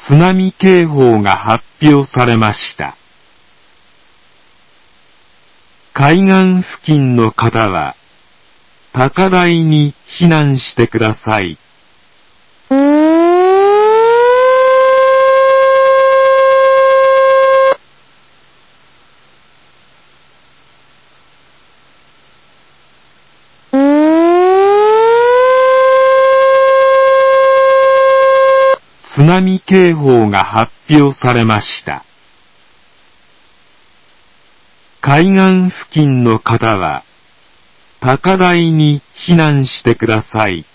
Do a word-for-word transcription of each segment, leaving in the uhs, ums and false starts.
津波警報が発表されました。海岸付近の方は、高台に避難してください。津波警報が発表されました。海岸付近の方は、高台に避難してください。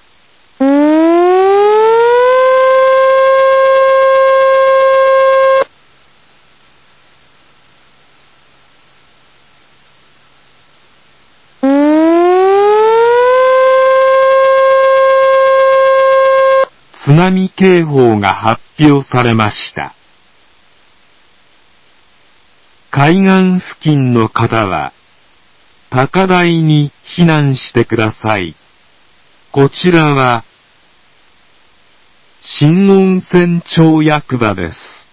津波警報が発表されました。海岸付近の方は、高台に避難してください。こちらは、新温泉町役場です。